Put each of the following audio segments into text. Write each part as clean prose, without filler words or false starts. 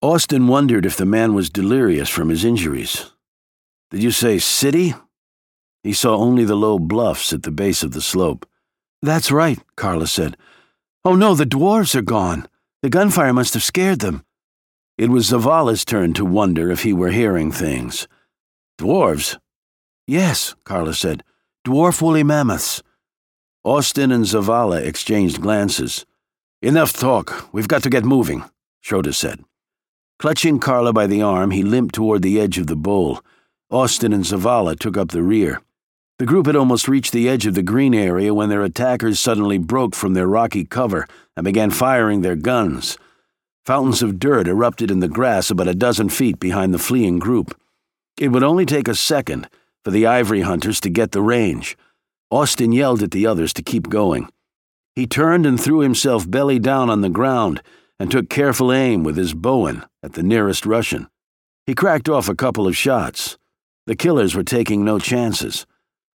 Austin wondered if the man was delirious from his injuries. "Did you say city?" He saw only the low bluffs at the base of the slope. "That's right," Carla said. "Oh no, the dwarves are gone. The gunfire must have scared them." It was Zavala's turn to wonder if he were hearing things. "Dwarves?" "Yes," Carla said. "Dwarf woolly mammoths." Austin and Zavala exchanged glances. "Enough talk. We've got to get moving," Schroeder said. Clutching Carla by the arm, he limped toward the edge of the bowl. Austin and Zavala took up the rear. The group had almost reached the edge of the green area when their attackers suddenly broke from their rocky cover and began firing their guns. Fountains of dirt erupted in the grass about a dozen feet behind the fleeing group. It would only take a second for the ivory hunters to get the range. Austin yelled at the others to keep going. He turned and threw himself belly down on the ground and took careful aim with his Bowen at the nearest Russian. He cracked off a couple of shots. The killers were taking no chances.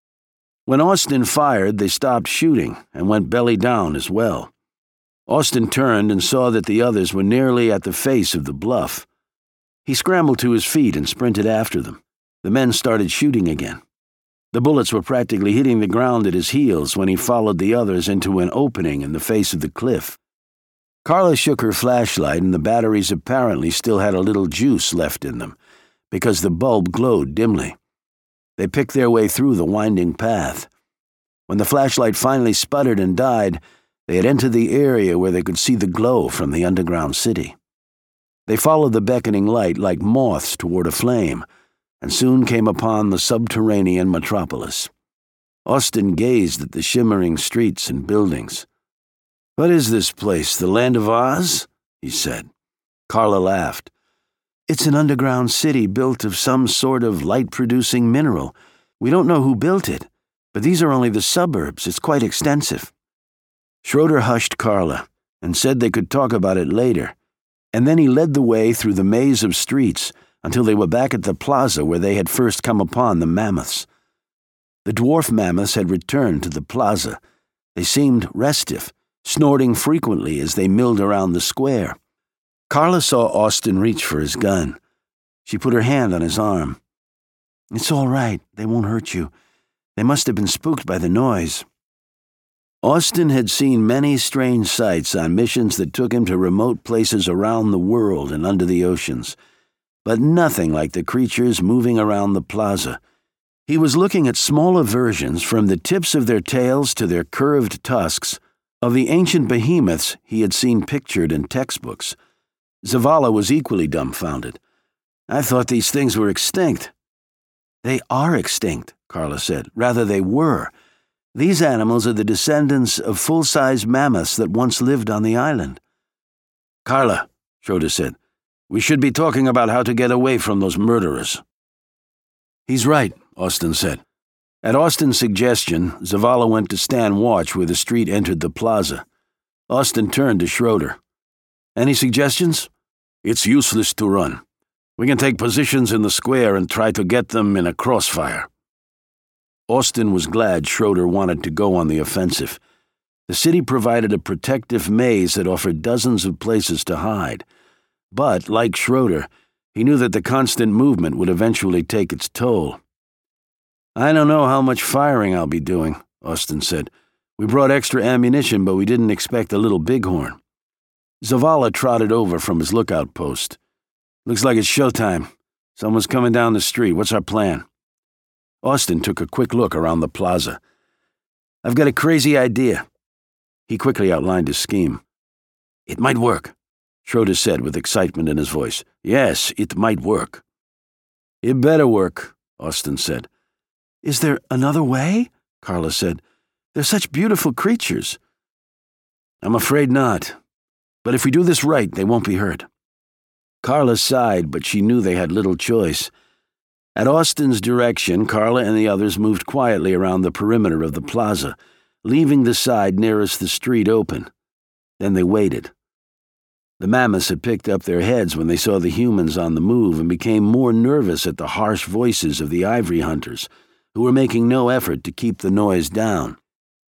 When Austin fired, they stopped shooting and went belly down as well. Austin turned and saw that the others were nearly at the face of the bluff. He scrambled to his feet and sprinted after them. The men started shooting again. The bullets were practically hitting the ground at his heels when he followed the others into an opening in the face of the cliff. Carla shook her flashlight, and the batteries apparently still had a little juice left in them, because the bulb glowed dimly. They picked their way through the winding path. When the flashlight finally sputtered and died, they had entered the area where they could see the glow from the underground city. They followed the beckoning light like moths toward a flame, and soon came upon the subterranean metropolis. Austin gazed at the shimmering streets and buildings. "What is this place, the Land of Oz?" he said. Carla laughed. "It's an underground city built of some sort of light-producing mineral. We don't know who built it, but these are only the suburbs. It's quite extensive." Schroeder hushed Carla and said they could talk about it later, and then he led the way through the maze of streets until they were back at the plaza where they had first come upon the mammoths. The dwarf mammoths had returned to the plaza. They seemed restive, snorting frequently as they milled around the square. Carla saw Austin reach for his gun. She put her hand on his arm. "It's all right. They won't hurt you. They must have been spooked by the noise." Austin had seen many strange sights on missions that took him to remote places around the world and under the oceans, but nothing like the creatures moving around the plaza. He was looking at smaller versions, from the tips of their tails to their curved tusks, of the ancient behemoths he had seen pictured in textbooks. Zavala was equally dumbfounded. "I thought these things were extinct." "They are extinct," Carla said. "Rather, they were. These animals are the descendants of full-size mammoths that once lived on the island." "Carla," Schroeder said, "we should be talking about how to get away from those murderers." "He's right," Austin said. At Austin's suggestion, Zavala went to stand watch where the street entered the plaza. Austin turned to Schroeder. "Any suggestions?" "It's useless to run. We can take positions in the square and try to get them in a crossfire." Austin was glad Schroeder wanted to go on the offensive. The city provided a protective maze that offered dozens of places to hide. But, like Schroeder, he knew that the constant movement would eventually take its toll. "I don't know how much firing I'll be doing," Austin said. "We brought extra ammunition, but we didn't expect a little bighorn." Zavala trotted over from his lookout post. "Looks like it's showtime. Someone's coming down the street. What's our plan?" Austin took a quick look around the plaza. "I've got a crazy idea." He quickly outlined his scheme. "It might work," Schroeder said with excitement in his voice. "Yes, it might work." "It better work," Austin said. "Is there another way?" Carla said. "They're such beautiful creatures." "I'm afraid not. But if we do this right, they won't be hurt." Carla sighed, but she knew they had little choice. At Austin's direction, Carla and the others moved quietly around the perimeter of the plaza, leaving the side nearest the street open. Then they waited. The mammoths had picked up their heads when they saw the humans on the move and became more nervous at the harsh voices of the ivory hunters, who were making no effort to keep the noise down.